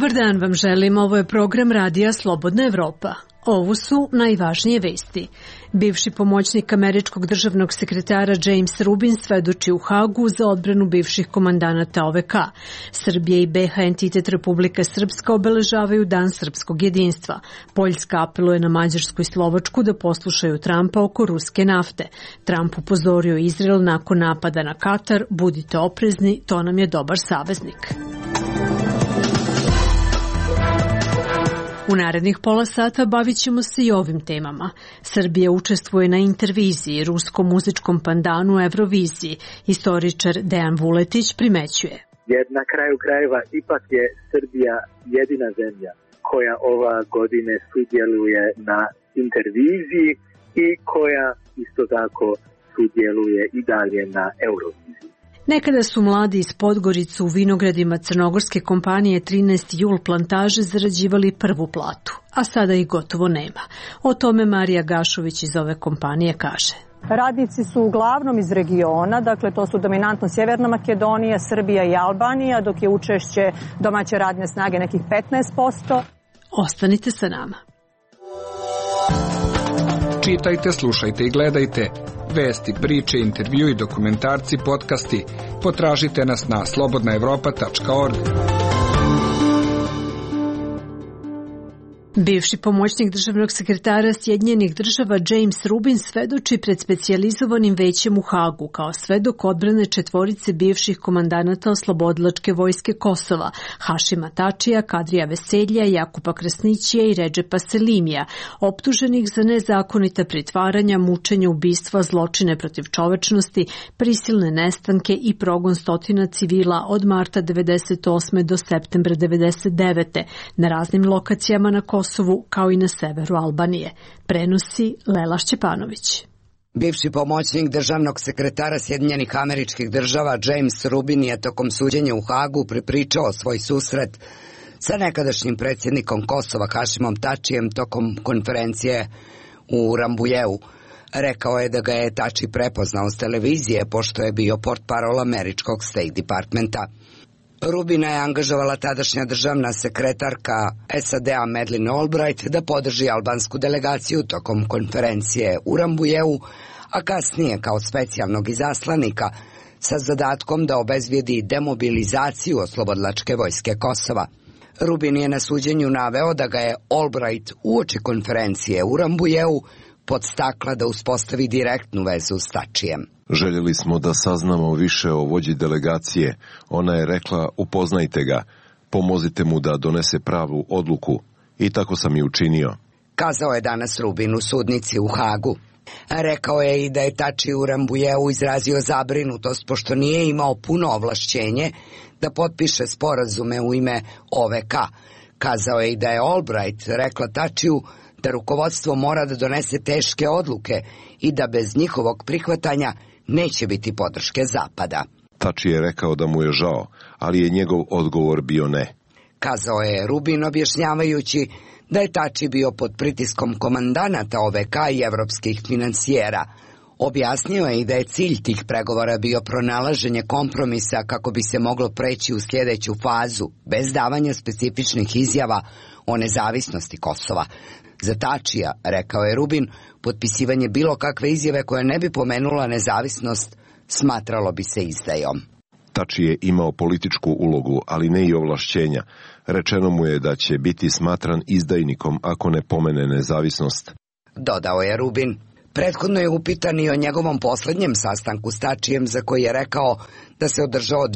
Dobar dan vam želim, ovo je program Radija Slobodna Evropa. Ovo su najvažnije vesti. Bivši pomoćnik američkog državnog sekretara James Rubin svedoči u Hagu za odbranu bivših komandanata OVK. Srbija i BiH entitet Republika Srpska obeležavaju Dan srpskog jedinstva. Poljska apeluje na Mađarsku i Slovačku da poslušaju Trumpa oko ruske nafte. Trump upozorio Izrael nakon napada na Katar: budite oprezni, to nam je dobar saveznik. U narednih pola sata bavit ćemo se i ovim temama. Srbija učestvuje na interviziji, ruskom muzičkom pandanu Euroviziji. Istoričar Dejan Vuletić primećuje. Jer na kraju krajeva ipak je Srbija jedina zemlja koja ova godine sudjeluje na interviziji i koja isto tako sudjeluje i dalje na Euroviziji. Nekada su mladi iz Podgoricu u vinogradima crnogorske kompanije 13 Jul plantaže zarađivali prvu platu, a sada ih gotovo nema. O tome Marija Gašović iz ove kompanije kaže. Radnici su uglavnom iz regiona, dakle to su dominantno Sjeverna Makedonija, Srbija i Albanija, dok je učešće domaće radne snage nekih 15%. Ostanite sa nama. Čitajte, slušajte i gledajte. Vesti, priče, intervjui, dokumentarci, podcasti. Potražite nas na slobodnaevropa.org. Bivši pomoćnik državnog sekretara Sjedinjenih država James Rubin svedoči pred specijalizovanim većem u Hagu kao svedok odbrane četvorice bivših komandanata Oslobodilačke vojske Kosova, Hašima Tačija, Kadrija Veselja, Jakupa Krasnićija i Redžepa Selimija, optuženih za nezakonita pritvaranja, mučenja, ubistva, zločine protiv čovečnosti, prisilne nestanke i progon stotina civila od marta 1998. do septembra 1999. na raznim lokacijama na Kosovu, kao i na severu Albanije. Prenosi Lela Šćepanović. Bivši pomoćnik državnog sekretara Sjedinjenih Američkih Država James Rubin je tokom suđenja u Hagu prepričao svoj susret sa nekadašnjim predsjednikom Kosova Hašimom Tačijem tokom konferencije u Rambujeu. Rekao je da ga je Tači prepoznao s televizije pošto je bio portparol američkog State Departmenta. Rubina je angažovala tadašnja državna sekretarka SAD-a Madeleine Albright da podrži albansku delegaciju tokom konferencije u Rambujeu, a kasnije kao specijalnog izaslanika sa zadatkom da obezbijedi demobilizaciju Oslobodilačke vojske Kosova. Rubin je na suđenju naveo da ga je Albright uoči konferencije u Rambujeu podstakla da uspostavi direktnu vezu s Tačijem. Željeli smo da saznamo više o vođi delegacije. Ona je rekla: upoznajte ga, pomozite mu da donese pravu odluku. I tako sam i učinio. Kazao je danas Rubin u sudnici u Hagu. Rekao je i da je Tači u Rambujeu izrazio zabrinutost pošto nije imao puno ovlašćenje da potpiše sporazume u ime OVK. Kazao je i da je Albright rekla Tačiju da rukovodstvo mora da donese teške odluke i da bez njihovog prihvatanja neće biti podrške Zapada. Tači je rekao da mu je žao, ali je njegov odgovor bio ne. Kazao je Rubin objašnjavajući da je Tači bio pod pritiskom komandanata OVK i evropskih finansijera. Objasnio je i da je cilj tih pregovora bio pronalaženje kompromisa kako bi se moglo preći u sljedeću fazu, bez davanja specifičnih izjava o nezavisnosti Kosova. Za Tačija, rekao je Rubin, potpisivanje bilo kakve izjave koja ne bi pomenula nezavisnost smatralo bi se izdajom. Tači je imao političku ulogu, ali ne i ovlašćenja. Rečeno mu je da će biti smatran izdajnikom ako ne pomene nezavisnost. Dodao je Rubin. Prethodno je upitan i o njegovom posljednjem sastanku s Tačijem, za koji je rekao da se održao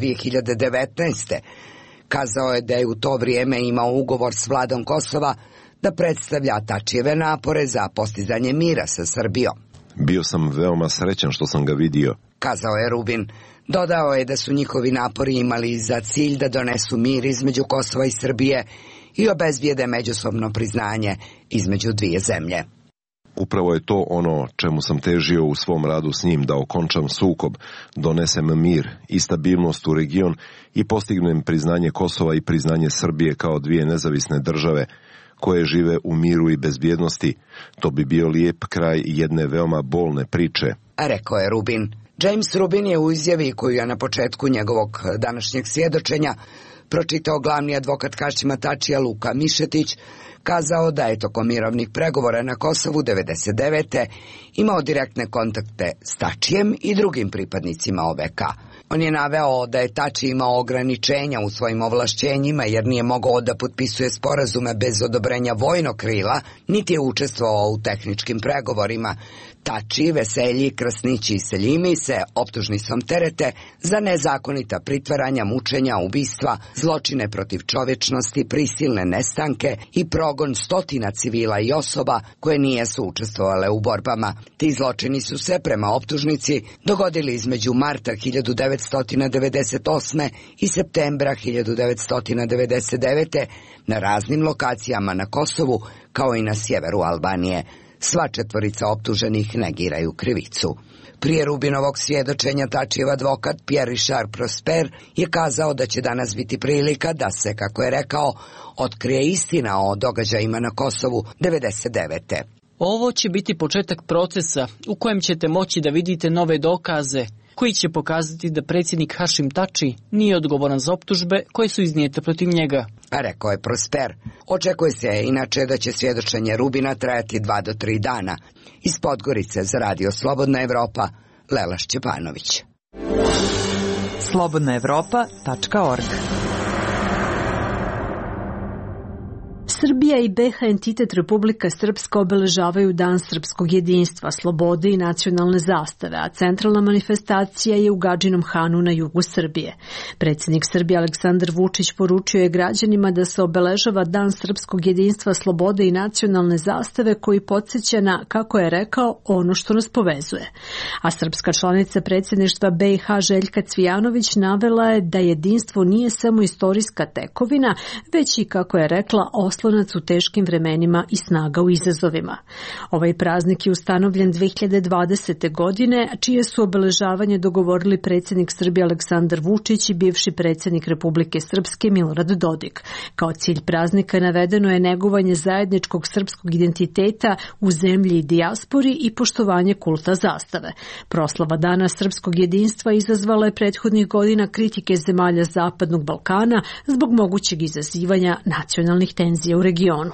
2019. Kazao je da je u to vrijeme imao ugovor s vladom Kosova da predstavlja Tačijeve napore za postizanje mira sa Srbijom. Bio sam veoma srećan što sam ga vidio, kazao je Rubin. Dodao je da su njihovi napori imali za cilj da donesu mir između Kosova i Srbije i obezbijede međusobno priznanje između dvije zemlje. Upravo je to ono čemu sam težio u svom radu s njim, da okončam sukob, donesem mir i stabilnost u region i postignem priznanje Kosova i priznanje Srbije kao dvije nezavisne države koje žive u miru i bezbjednosti. To bi bio lijep kraj jedne veoma bolne priče, rekao je Rubin. James Rubin je u izjavi koju je na početku njegovog današnjeg svjedočenja pročitao glavni advokat Hašima Tačija Luka Mišetić, kazao da je tokom mirovnih pregovora na Kosovu 1999. imao direktne kontakte s Tačijem i drugim pripadnicima OVK. On je naveo da je Tači imao ograničenja u svojim ovlašćenjima jer nije mogao da potpisuje sporazume bez odobrenja vojnog krila, niti je učestvovao u tehničkim pregovorima. Tači, Veselji, Krasnići i Seljimi se optužnicom terete za nezakonita pritvaranja, mučenja, ubistva, zločine protiv čovečnosti, prisilne nestanke i progon stotina civila i osoba koje nisu učestvovale u borbama. Ti zločini su se, prema optužnici, dogodili između marta 1998. i septembra 1999. na raznim lokacijama na Kosovu kao i na sjeveru Albanije. Sva četvorica optuženih negiraju krivicu. Prije Rubinovog svjedočenja Tačijev advokat Pierre Richard Prosper je kazao da će danas biti prilika da se, kako je rekao, otkrije istina o događajima na Kosovu 1999. Ovo će biti početak procesa u kojem ćete moći da vidite nove dokaze koji će pokazati da predsjednik Hašim Tači nije odgovoran za optužbe koje su iznijete protiv njega. Rekao je Prosper. Očekuje se inače da će svjedočenje Rubina trajati 2 do 3 dana. Iz Podgorice za Radio Slobodna Evropa, Lela Šćepanović. slobodnaevropa.org. Srbija i BiH entitet Republika Srpska obeležavaju Dan srpskog jedinstva, slobode i nacionalne zastave, a centralna manifestacija je u Gadžinom Hanu na jugu Srbije. Predsjednik Srbije Aleksandar Vučić poručio je građanima da se obeležava Dan srpskog jedinstva, slobode i nacionalne zastave koji podsjeća na, kako je rekao, ono što nas povezuje. A srpska članica predsjedništva BiH Željka Cvijanović navela je da jedinstvo nije samo istorijska tekovina, već i, kako je rekla, oslonac u teškim vremenima i snaga u izazovima. Ovaj praznik je ustanovljen 2020. godine, čije su obeležavanje dogovorili predsjednik Srbije Aleksandar Vučić i bivši predsjednik Republike Srpske Milorad Dodik. Kao cilj praznika navedeno je negovanje zajedničkog srpskog identiteta u zemlji i dijaspori i poštovanje kulta zastave. Proslava Dana srpskog jedinstva izazvala je prethodnih godina kritike zemalja Zapadnog Balkana zbog mogućeg izazivanja nacionalnih tenzija u regionu.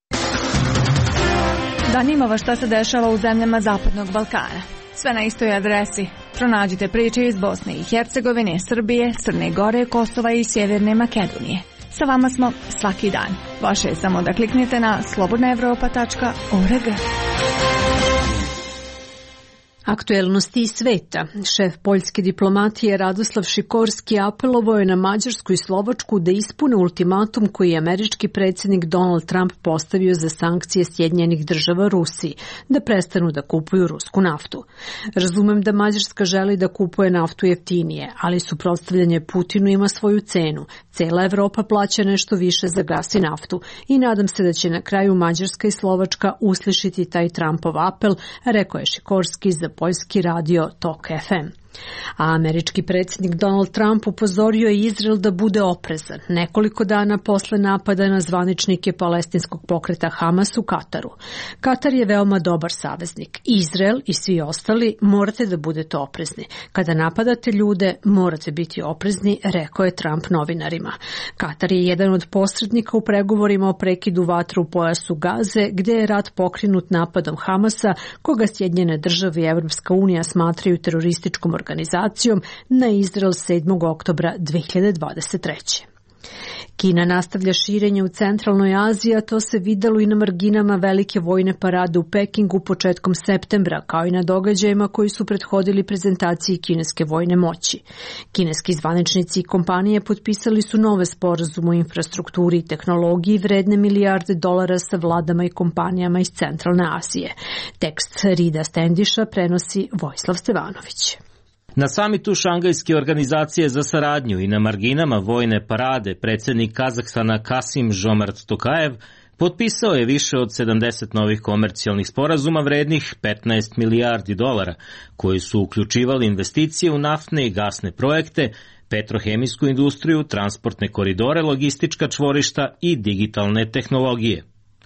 Zanima šta se dešava u zemljama Zapadnog Balkana. Sve na istoj adresi. Pronađite priče iz Bosne i Hercegovine, Srbije, Crne Gore, Kosova i Sjeverne Makedonije. Sa vama smo svaki dan. Vaše je samo da kliknete na slobodnaevropa.org. Aktuelnosti iz sveta. Šef poljske diplomatije Radoslav Šikorski apelovao je na Mađarsku i Slovačku da ispune ultimatum koji je američki predsjednik Donald Trump postavio za sankcije Sjedinjenih Država Rusiji, da prestanu da kupuju rusku naftu. Razumem da Mađarska želi da kupuje naftu jeftinije, ali suprotstavljanje Putinu ima svoju cenu. Cela Evropa plaća nešto više za gas i naftu i nadam se da će na kraju Mađarska i Slovačka uslišiti taj Trumpov apel, rekao je Šikorski za poljski radio Tok FM. A američki predsjednik Donald Trump upozorio je Izrael da bude oprezan nekoliko dana posle napada na zvaničnike palestinskog pokreta Hamas u Kataru. Katar je veoma dobar saveznik. Izrael i svi ostali morate da budete oprezni. Kada napadate ljude, morate biti oprezni, rekao je Trump novinarima. Katar je jedan od posrednika u pregovorima o prekidu vatre u pojasu Gaze, gde je rat pokrenut napadom Hamasa, koga Sjedinjene Države i Evropska unija smatraju terorističkom organizacijom, na Izrael 7. oktobra 2023. Kina nastavlja širenje u centralnoj Aziji, a to se videlo i na marginama velike vojne parade u Pekingu početkom septembra, kao i na događajima koji su prethodili prezentaciji kineske vojne moći. Kineski zvaničnici i kompanije potpisali su nove sporazume o infrastrukturi i tehnologiji vredne milijarde dolara sa vladama i kompanijama iz centralne Azije. Tekst Rida Stendiša prenosi Vojislav Stevanović. Na samitu Šangajske organizacije za saradnju i na marginama vojne parade predsjednik Kazahstana Kasim-Žomart Tokajev potpisao je više od 70 novih komercijalnih sporazuma vrednih 15 milijardi dolara, koji su uključivali investicije u naftne i gasne projekte, petrohemijsku industriju, transportne koridore, logistička čvorišta i digitalne tehnologije.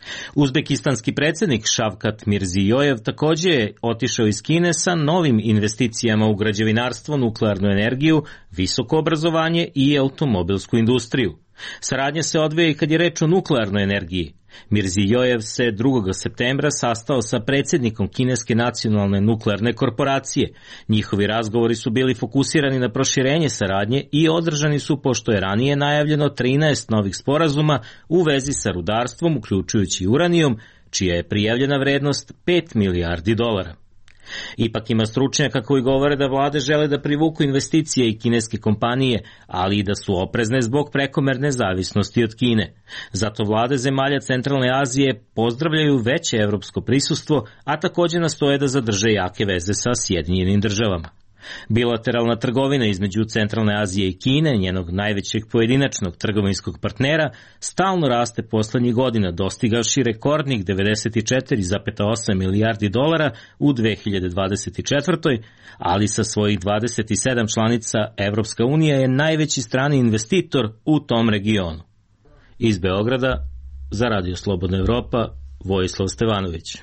Uzbekistanski predsjednik Šavkat Mirzijojev također je otišao iz Kine sa novim investicijama u građevinarstvo, nuklearnu energiju, visoko obrazovanje i automobilsku industriju. Saradnja se odvija i kad je reč o nuklearnoj energiji. Mirzijojev se 2. septembra sastao sa predsjednikom Kineske nacionalne nuklearne korporacije. Njihovi razgovori su bili fokusirani na proširenje saradnje i održani su pošto je ranije najavljeno 13 novih sporazuma u vezi sa rudarstvom, uključujući uranijum, čija je prijavljena vrednost $5 milijardi. Ipak ima stručnjaka koji govore da vlade žele da privuku investicije i kineske kompanije, ali i da su oprezne zbog prekomerne zavisnosti od Kine. Zato vlade zemalja Centralne Azije pozdravljaju veće evropsko prisustvo, a također nastoje da zadrže jake veze sa Sjedinjenim Državama. Bilateralna trgovina između Centralne Azije i Kine, njenog najvećeg pojedinačnog trgovinskog partnera, stalno raste poslednjih godina, dostigavši rekordnih $94,8 milijardi u 2024. ali sa svojih 27 članica Evropska unija je najveći strani investitor u tom regionu. Iz Beograda, za Radio Slobodna Evropa, Vojislav Stevanović.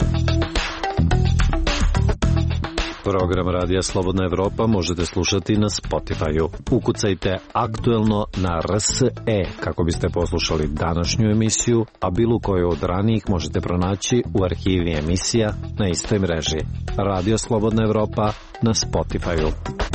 Program Radija Slobodna Evropa možete slušati na Spotify-u. Ukucajte aktuelno na RSE kako biste poslušali današnju emisiju, a bilo koju od ranijih možete pronaći u arhivi emisija na istoj mreži. Radio Slobodna Evropa na Spotify-u.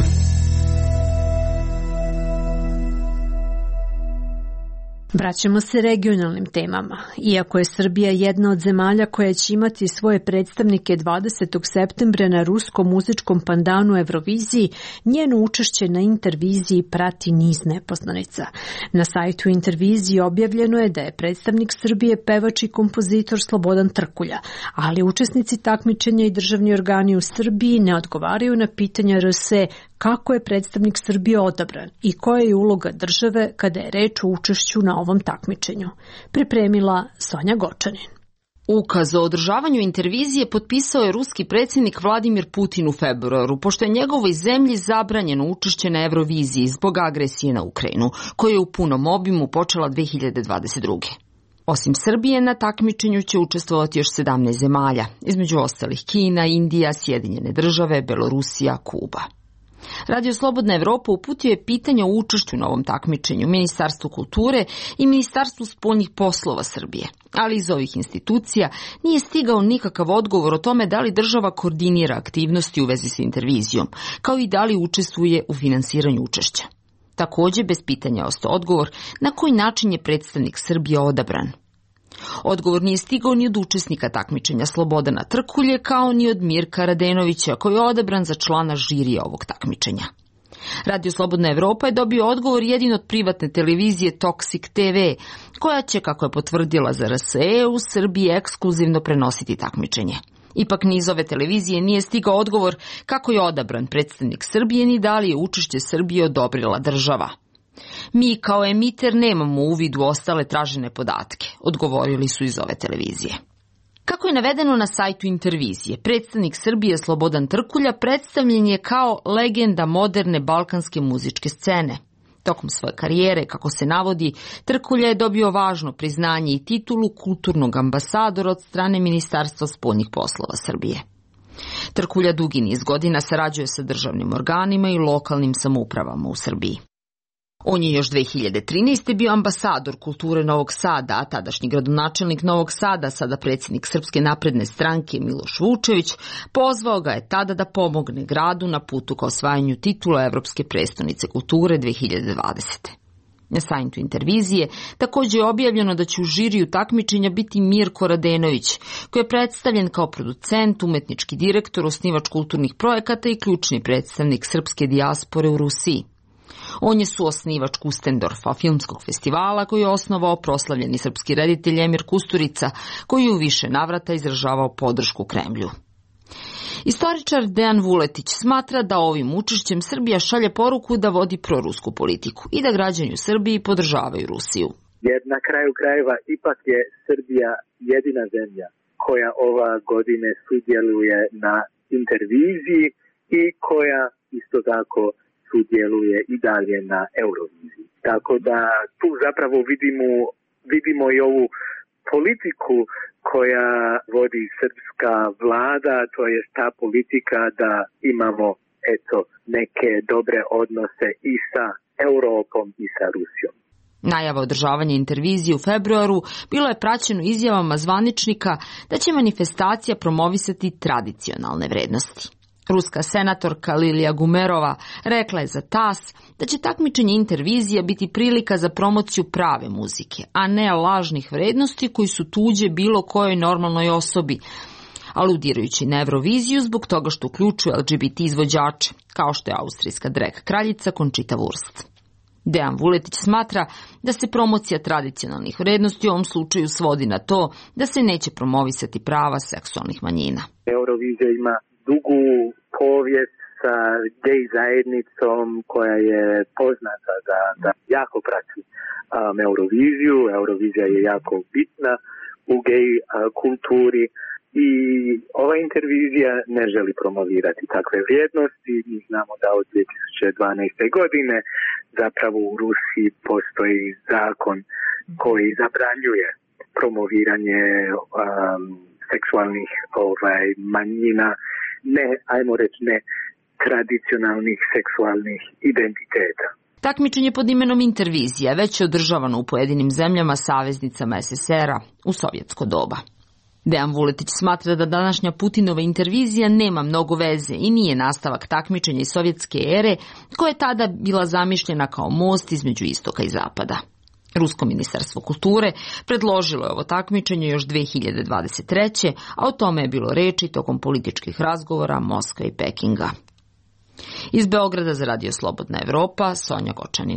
Vraćamo se regionalnim temama. Iako je Srbija jedna od zemalja koja će imati svoje predstavnike 20. septembra na ruskom muzičkom pandanu Euroviziji, njeno učešće na Interviziji prati niz nepoznanica. Na sajtu Interviziji objavljeno je da je predstavnik Srbije pevač i kompozitor Slobodan Trkulja, ali učesnici takmičenja i državni organi u Srbiji ne odgovaraju na pitanja RSE kako je predstavnik Srbije odabran i koja je uloga države kada je reč o učešću na ovom takmičenju. Pripremila Sonja Gočanin. Ukaz o održavanju Intervizije potpisao je ruski predsjednik Vladimir Putin u februaru, pošto je njegovoj zemlji zabranjeno učešće na Euroviziji zbog agresije na Ukrajinu, koja je u punom obimu počela 2022. Osim Srbije, na takmičenju će učestvovati još 17 zemalja, između ostalih Kina, Indija, Sjedinjene Države, Belorusija, Kuba. Radio Slobodna Evropa uputio je pitanje o učešću na ovom takmičenju Ministarstvu kulture i Ministarstvu spoljnih poslova Srbije, ali iz ovih institucija nije stigao nikakav odgovor o tome da li država koordinira aktivnosti u vezi s Intervizijom, kao i da li učestvuje u finansiranju učešća. Također, bez pitanja ostao odgovor na koji način je predstavnik Srbije odabran. Odgovor nije stigao ni od učesnika takmičenja Slobodana Trkulje, kao ni od Mirka Radenovića, koji je odabran za člana žirija ovog takmičenja. Radio Slobodna Evropa je dobio odgovor jedino od privatne televizije Toxic TV, koja će, kako je potvrdila za RSE, u Srbiji ekskluzivno prenositi takmičenje. Ipak ni iz ove televizije nije stigao odgovor kako je odabran predstavnik Srbije ni da li je učešće Srbije odobrila država. Mi kao emiter nemamo uvid u ostale tražene podatke, odgovorili su iz ove televizije. Kako je navedeno na sajtu Intervizije, predstavnik Srbije Slobodan Trkulja predstavljen je kao legenda moderne balkanske muzičke scene. Tokom svoje karijere, kako se navodi, Trkulja je dobio važno priznanje i titulu kulturnog ambasadora od strane Ministarstva spoljnih poslova Srbije. Trkulja dugi niz godina sarađuje sa državnim organima i lokalnim samoupravama u Srbiji. On je još 2013. bio ambasador kulture Novog Sada, a tadašnji gradonačelnik Novog Sada, sada predsjednik Srpske napredne stranke Miloš Vučević, pozvao ga je tada da pomogne gradu na putu ka osvajanju titula Evropske prestonice kulture 2020. Na sajtu Intervizije također je objavljeno da će u žiriju takmičenja biti Mirko Radenović, koji je predstavljen kao producent, umetnički direktor, osnivač kulturnih projekata i ključni predstavnik srpske dijaspore u Rusiji. On je suosnivač Kustendorfa, filmskog festivala, koji je osnovao proslavljeni srpski reditelj Emir Kusturica, koji je u više navrata izražavao podršku Kremlju. Istoričar Dejan Vuletić smatra da ovim učešćem Srbija šalje poruku da vodi prorusku politiku i da građani u Srbiji podržavaju Rusiju. Jer na kraju krajeva ipak je Srbija jedina zemlja koja ova godine sudjeluje na Interviziji i koja isto tako sudjeluje i dalje na Euroviziji. Tako da tu zapravo vidimo i ovu politiku koja vodi srpska vlada, to je ta politika da imamo neke dobre odnose i sa Europom i sa Rusijom. Najava održavanja intervizije u februaru bilo je praćeno izjavama zvaničnika da će manifestacija promovisati tradicionalne vrednosti. Ruska senatorka Lilija Gumerova rekla je za TAS da će takmičenje intervizija biti prilika za promociju prave muzike, a ne lažnih vrednosti koji su tuđe bilo kojoj normalnoj osobi, aludirajući na Euroviziju zbog toga što uključuje LGBT izvođače, kao što je austrijska drag kraljica Conchita Wurst. Dejan Vuletić smatra da se promocija tradicionalnih vrednosti u ovom slučaju svodi na to da se neće promovisati prava seksualnih manjina. Eurovizija ima dugu povijest sa gej zajednicom koja je poznata da jako prati Euroviziju. Eurovizija je jako bitna u gej kulturi i ova intervizija ne želi promovirati takve vrijednosti. Mi znamo da od 2012. godine zapravo u Rusiji postoji zakon koji zabranjuje promoviranje seksualnih manjina, ne tradicionalnih seksualnih identiteta. Takmičenje pod imenom intervizija već je održavano u pojedinim zemljama saveznicama SSR-a u sovjetsko doba. Dejan Vuletić smatra da današnja Putinova intervizija nema mnogo veze i nije nastavak takmičenja iz sovjetske ere koja je tada bila zamišljena kao most između istoka i zapada. Rusko ministarstvo kulture predložilo je ovo takmičenje još 2023. a o tome je bilo reči tokom političkih razgovora Moskve i Pekinga. Iz Beograda za Radio Slobodna Evropa, Sonja Gočanin.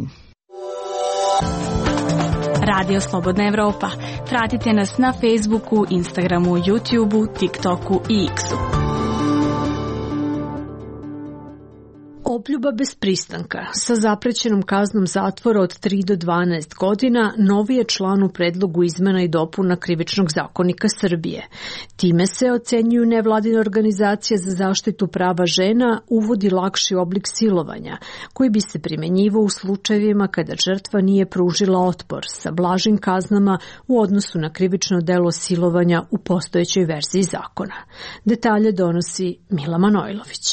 Radio Slobodna Evropa. Pratite nas na Facebooku, Instagramu, YouTubeu, TikToku i X-u. Obljuba bez pristanka sa zaprećenom kaznom zatvora od 3 do 12 godina novi je član u predlogu izmena i dopuna Krivičnog zakonika Srbije. Time se, ocenjuju nevladine organizacije za zaštitu prava žena, uvodi lakši oblik silovanja, koji bi se primenjivao u slučajevima kada žrtva nije pružila otpor sa blažim kaznama u odnosu na krivično delo silovanja u postojećoj verziji zakona. Detalje donosi Mila Manojlović.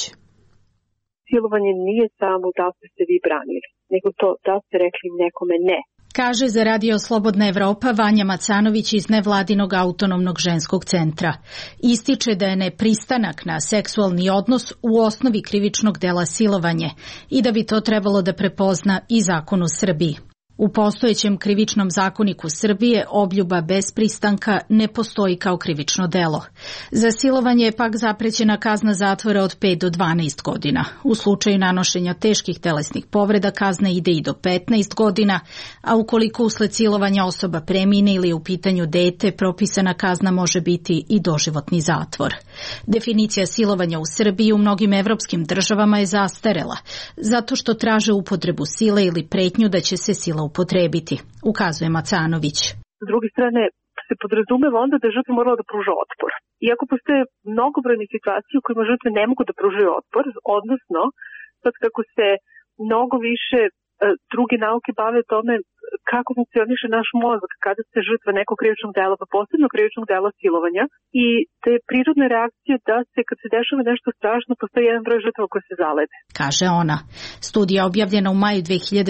Silovanje nije samo da ste se vi branili, nego to da ste rekli nekome ne. Kaže za Radio Slobodna Evropa Vanja Macanović iz nevladinog autonomnog ženskog centra. Ističe da je nepristanak na seksualni odnos u osnovi krivičnog dela silovanje i da bi to trebalo da prepozna i zakon u Srbiji. U postojećem krivičnom zakoniku Srbije obljuba bez pristanka ne postoji kao krivično delo. Za silovanje je pak zaprećena kazna zatvora od 5 do 12 godina. U slučaju nanošenja teških telesnih povreda kazna ide i do 15 godina, a ukoliko usled silovanja osoba premine ili je u pitanju dete, propisana kazna može biti i doživotni zatvor. Definicija silovanja u Srbiji u mnogim evropskim državama je zastarela, zato što traže upotrebu sile ili pretnju da će se sila upotrebiti, ukazuje Macanović. S druge strane, se podrazumeva onda da je žrtva morala da pruža otpor. Iako postoje mnogobrojne situacije u kojima žrtve ne mogu da pružaju otpor, odnosno, sad kako se mnogo više druge nauke bave tome kako funkcioniše naš mozak kada se žrtva nekog krivičnog dela, pa posebno krivičnog dela silovanja i te prirodne reakcije da se kad se dešava nešto strašno postoji jedan broj žrtava koje se zalede. Kaže ona. Studija objavljena u maju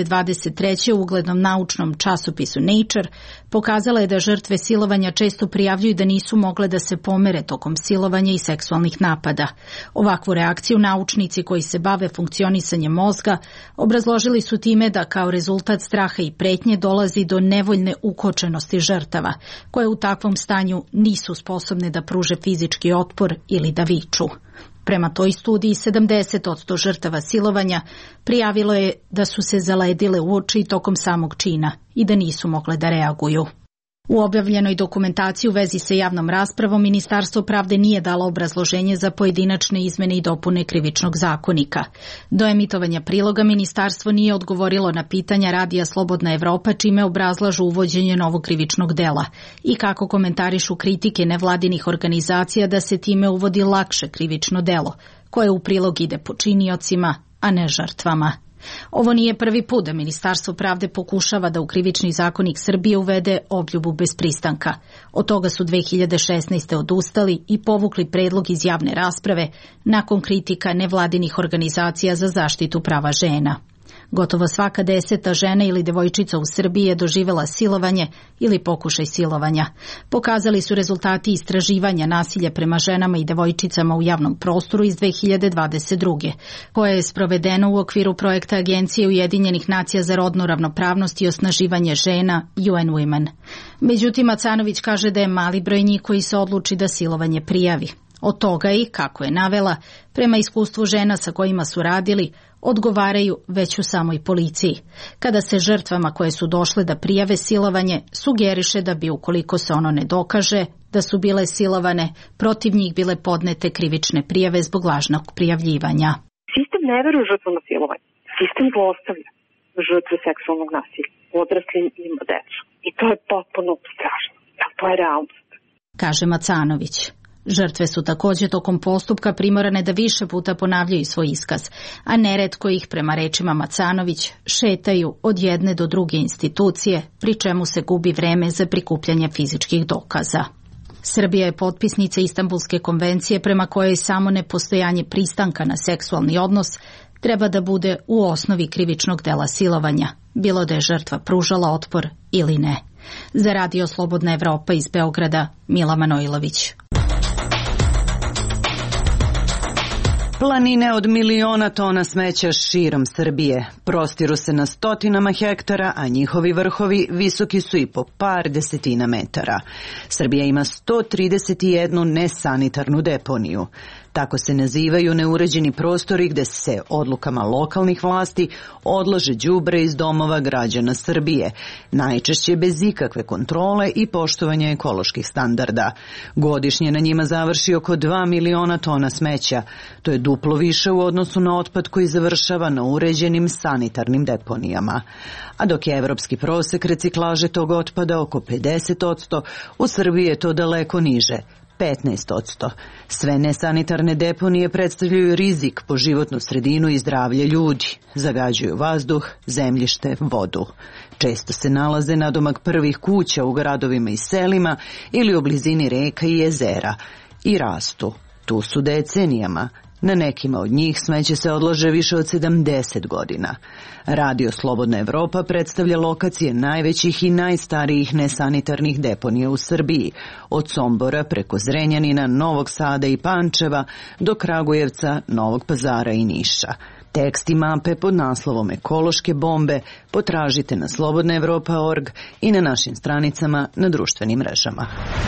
2023. u uglednom naučnom časopisu Nature pokazala je da žrtve silovanja često prijavljuju da nisu mogle da se pomere tokom silovanja i seksualnih napada. Ovakvu reakciju naučnici koji se bave funkcionisanjem mozga obrazložili su time da kao rezultat straha i pretnje dolazi do nevoljne ukočenosti žrtava, koje u takvom stanju nisu sposobne da pruže fizički otpor ili da viču. Prema toj studiji 70% žrtava silovanja prijavilo je da su se zaledile u oči tokom samog čina i da nisu mogle da reaguju. U objavljenoj dokumentaciji u vezi sa javnom raspravom Ministarstvo pravde nije dalo obrazloženje za pojedinačne izmene i dopune Krivičnog zakonika. Do emitovanja priloga Ministarstvo nije odgovorilo na pitanja Radija Slobodna Evropa čime obrazlažu uvođenje novog krivičnog dela i kako komentarišu kritike nevladinih organizacija da se time uvodi lakše krivično delo, koje u prilog ide počiniocima, a ne žrtvama. Ovo nije prvi put da Ministarstvo pravde pokušava da u krivični zakonik Srbije uvede obljubu bez pristanka. Od toga su 2016. odustali i povukli predlog iz javne rasprave nakon kritika nevladinih organizacija za zaštitu prava žena. Gotovo svaka 10. žena ili devojčica u Srbiji je doživela silovanje ili pokušaj silovanja. Pokazali su rezultati istraživanja nasilja prema ženama i devojčicama u javnom prostoru iz 2022. koje je sprovedeno u okviru projekta Agencije Ujedinjenih nacija za rodnu ravnopravnost i osnaživanje žena UN Women. Međutim, Macanović kaže da je mali broj njih koji se odluči da silovanje prijavi. Od toga i, kako je navela, prema iskustvu žena sa kojima su radili, odgovaraju već u samoj policiji. Kada se žrtvama koje su došle da prijave silovanje sugeriše da bi, ukoliko se ono ne dokaže da su bile silovane, protiv njih bile podnete krivične prijave zbog lažnog prijavljivanja. Sistem ne veruje žrtvama silovanja. Sistem zlostavlja žrtve seksualnog nasilja. Odrasli ima decu. I to je potpuno strašno. To je realnost. Kaže Macanović. Žrtve su također tokom postupka primorane da više puta ponavljaju svoj iskaz, a neretko ih, prema rečima Macanović, šetaju od jedne do druge institucije, pri čemu se gubi vreme za prikupljanje fizičkih dokaza. Srbija je potpisnica Istanbulske konvencije prema kojoj samo nepostojanje pristanka na seksualni odnos treba da bude u osnovi krivičnog dela silovanja, bilo da je žrtva pružala otpor ili ne. Za Radio Slobodna Evropa iz Beograda, Mila Manojlović. Planine od miliona tona smeća širom Srbije prostiru se na stotinama hektara, a njihovi vrhovi visoki su i po par desetina metara. Srbija ima 131 nesanitarnu deponiju. Tako se nazivaju neuređeni prostori gde se odlukama lokalnih vlasti odlaže đubre iz domova građana Srbije, najčešće bez ikakve kontrole i poštovanja ekoloških standarda. Godišnje na njima završi oko 2 miliona tona smeća. To je duplo više u odnosu na otpad koji završava na uređenim sanitarnim deponijama. A dok je evropski prosek reciklaže tog otpada oko 50%, u Srbiji je to daleko niže, 15%. Sve nesanitarne deponije predstavljaju rizik po životnu sredinu i zdravlje ljudi. Zagađuju vazduh, zemljište, vodu. Često se nalaze nadomak prvih kuća u gradovima i selima ili u blizini reka i jezera. I rastu. Tu su decenijama. Na nekima od njih smeće se odlaže više od 70 godina. Radio Slobodna Evropa predstavlja lokacije najvećih i najstarijih nesanitarnih deponija u Srbiji, od Sombora preko Zrenjanina, Novog Sada i Pančeva do Kragujevca, Novog Pazara i Niša. Tekst i mape pod naslovom Ekološke bombe potražite na slobodnaevropa.org i na našim stranicama na društvenim mrežama.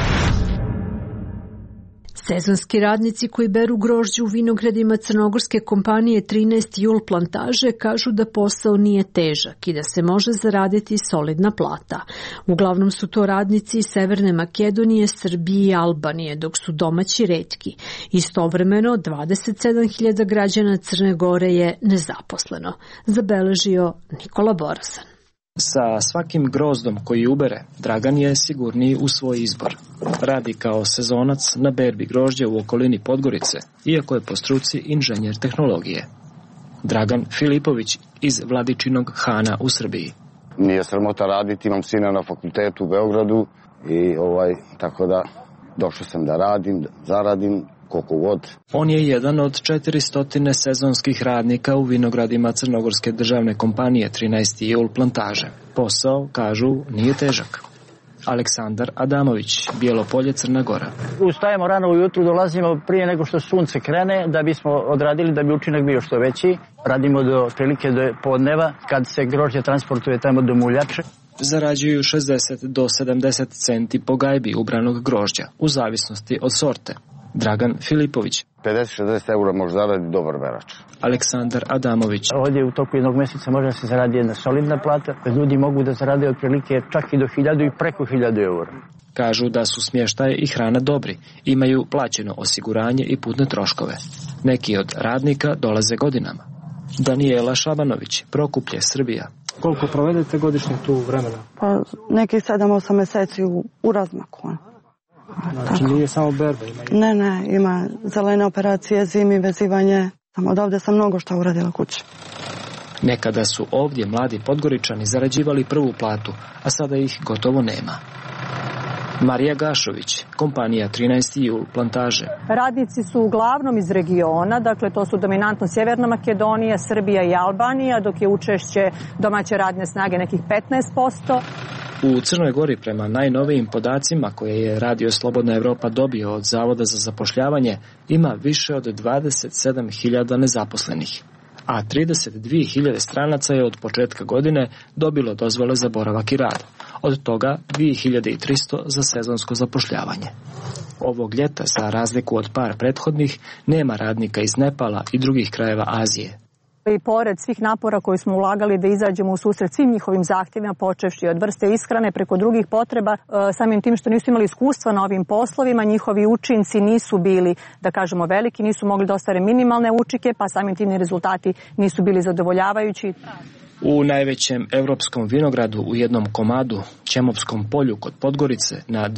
Sezonski radnici koji beru grožđe u vinogradima crnogorske kompanije 13 Jul plantaže kažu da posao nije težak i da se može zaraditi solidna plata. Uglavnom su to radnici iz Severne Makedonije, Srbije i Albanije, dok su domaći retki. Istovremeno 27.000 građana Crne Gore je nezaposleno, zabeležio Nikola Borazan. Sa svakim grozdom koji ubere, Dragan je sigurniji u svoj izbor. Radi kao sezonac na berbi grožđa u okolini Podgorice, iako je po struci inženjer tehnologije. Dragan Filipović iz Vladičinog Hana u Srbiji. Nije sramota raditi, imam sina na fakultetu u Beogradu i tako da došao sam da radim, da zaradim koliko god. On je jedan od 400 sezonskih radnika u vinogradima Crnogorske državne kompanije 13. Jul plantaže. Posao, kažu, nije težak. Aleksandar Adamović, Bijelopolje, Crna Gora. Ustajemo rano ujutru, dolazimo prije nego što sunce krene da bismo odradili da bi učinak bio što veći. Radimo do prilike do podneva kad se grožđe transportuje tamo do muljače. Zarađuju 60 do 70 centi po gajbi ubranog grožđa, u zavisnosti od sorte. Dragan Filipović. 50-60 eura može zaraditi dobar berač. Aleksandar Adamović. Ovdje u toku jednog mjeseca može se zaradi jedna solidna plata. Ljudi mogu da zarade otprilike čak i do 1000 i preko 1000 eura. Kažu da su smještaj i hrana dobri. Imaju plaćeno osiguranje i putne troškove. Neki od radnika dolaze godinama. Danijela Šabanović, Prokuplje, Srbija. Koliko provedete godišnje tu vremena? Pa nekih 7-8 mjeseci u razmaku. Znači nije samo berba? Ne, ima zelene operacije, zimi, vezivanje. Od ovdje sam mnogo što uradila kući. Nekada su ovdje mladi Podgoričani zarađivali prvu platu, a sada ih gotovo nema. Marija Gašović, kompanija 13. jul Plantaže. Radnici su uglavnom iz regiona, dakle to su dominantno Sjeverna Makedonija, Srbija i Albanija, dok je učešće domaće radne snage nekih 15%. U Crnoj Gori, prema najnovijim podacima koje je Radio Slobodna Evropa dobio od Zavoda za zapošljavanje, ima više od 27.000 nezaposlenih, a 32.000 stranaca je od početka godine dobilo dozvole za boravak i rad. Od toga 2.300 za sezonsko zapošljavanje. Ovog ljeta, za razliku od par prethodnih, nema radnika iz Nepala i drugih krajeva Azije. I pored svih napora koji smo ulagali da izađemo u susret svim njihovim zahtjevima, počevši od vrste ishrane preko drugih potreba, samim tim što nisu imali iskustva na ovim poslovima, njihovi učinci nisu bili, da kažemo, veliki, nisu mogli da ostvare minimalne učinke, pa samim tim rezultati nisu bili zadovoljavajući. U najvećem evropskom vinogradu u jednom komadu, Ćemovskom polju kod Podgorice, na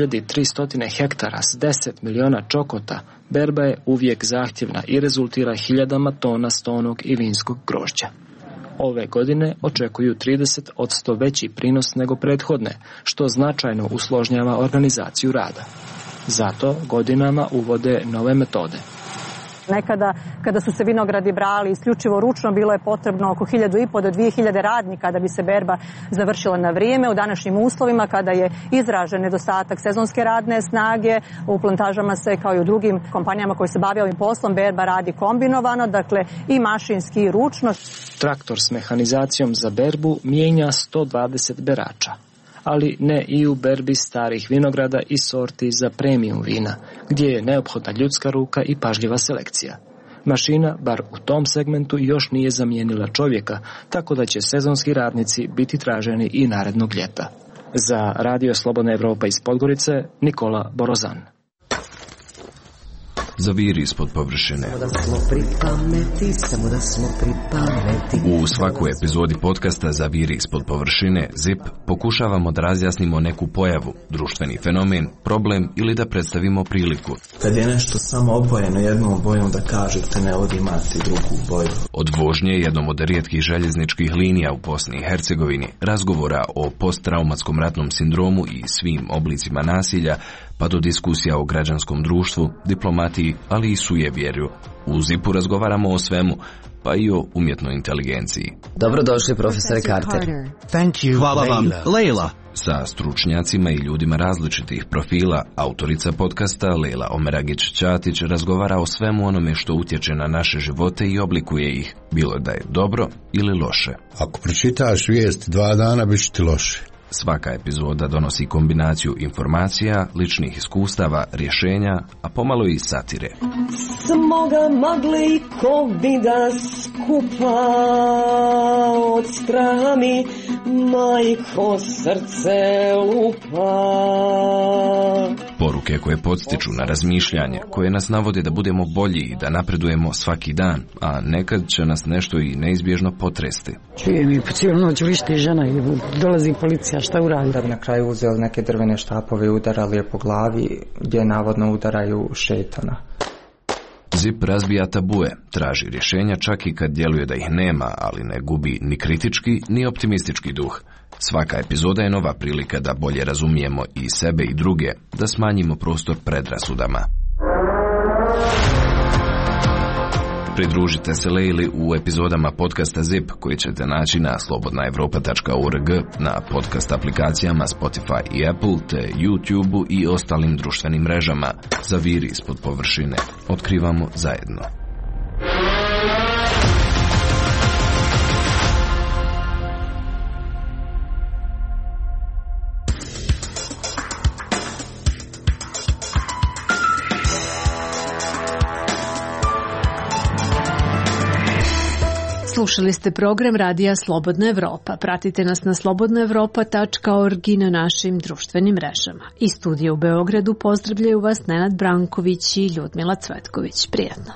2300 hektara s 10 miliona čokota, berba je uvijek zahtjevna i rezultira hiljadama tona stonog i vinskog grožđa. Ove godine očekuju 30% veći prinos nego prethodne, što značajno usložnjava organizaciju rada. Zato godinama uvode nove metode. Nekada, kada su se vinogradi brali isključivo ručno, bilo je potrebno oko 1.500 do 2.000 radnika da bi se berba završila na vrijeme. U današnjim uslovima, kada je izražen nedostatak sezonske radne snage, u plantažama se, kao i u drugim kompanijama koje se bave ovim poslom, berba radi kombinovano, dakle i mašinski i ručno. Traktor s mehanizacijom za berbu mijenja 120 berača, ali ne i u berbi starih vinograda i sorti za premium vina, gdje je neophodna ljudska ruka i pažljiva selekcija. Mašina, bar u tom segmentu, još nije zamijenila čovjeka, tako da će sezonski radnici biti traženi i narednog ljeta. Za Radio Slobodna Evropa iz Podgorice, Nikola Borozan. Zaviri ispod površine. U svakoj epizodi podcasta Zaviri ispod površine, ZIP, pokušavamo da razjasnimo neku pojavu, društveni fenomen, problem ili da predstavimo priliku. Kad je nešto samo obojeno jednom bojom, da kažete ne od imati drugu boju. Od vožnje jednom od rijetkih željezničkih linija u Bosni i Hercegovini, razgovora o posttraumatskom ratnom sindromu i svim oblicima nasilja, pa do diskusija o građanskom društvu, diplomatiji, ali i sujevjerju. U ZIP-u razgovaramo o svemu, pa i o umjetnoj inteligenciji. Dobrodošli, profesore Carter. Hvala vam, Leila. Sa stručnjacima i ljudima različitih profila, autorica podcasta Leila Omeragić-Ćatić razgovara o svemu onome što utječe na naše živote i oblikuje ih, bilo da je dobro ili loše. Ako pročitaš vijesti 2 dana, bit će ti loše. Svaka epizoda donosi kombinaciju informacija, ličnih iskustava, rješenja, a pomalo i satire. Smo ga mogli ko vida skupa od straha mi majko srce lupa. Poruke koje podstiču na razmišljanje, koje nas navode da budemo bolji i da napredujemo svaki dan, a nekad će nas nešto i neizbježno potresti. Čujem i po cijelu noć vrišti žena i dolazi policija, šta uradi? Da bi na kraju uzeli neke drvene štapove i udarali je po glavi, gdje navodno udaraju šetana. ZIP razbija tabue, traži rješenja čak i kad djeluje da ih nema, ali ne gubi ni kritički ni optimistički duh. Svaka epizoda je nova prilika da bolje razumijemo i sebe i druge, da smanjimo prostor predrasudama. Pridružite se Leili u epizodama podcasta ZIP koji ćete naći na slobodnaevropa.org, na podcast aplikacijama Spotify i Apple, te YouTube i ostalim društvenim mrežama. Zaviri ispod površine. Otkrivamo zajedno. Slušali ste program Radija Slobodna Evropa. Pratite nas na slobodnaevropa.org i na našim društvenim mrežama. Iz studija u Beogradu pozdravljaju vas Nenad Branković i Ljudmila Cvetković. Prijetno.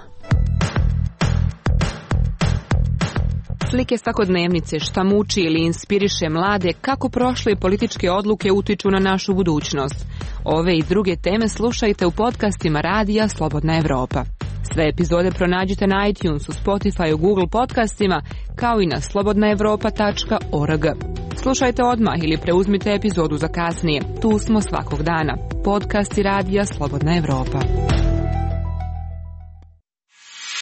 Slike svakodnevnice, šta muči ili inspiriše mlade, kako prošle političke odluke utiču na našu budućnost. Ove i druge teme slušajte u podcastima Radija Slobodna Evropa. Sve epizode pronađite na iTunesu, Spotifyu, Google podcastima, kao i na slobodnaevropa.org. Slušajte odmah ili preuzmite epizodu za kasnije. Tu smo svakog dana. Podcast i radija Slobodna Evropa.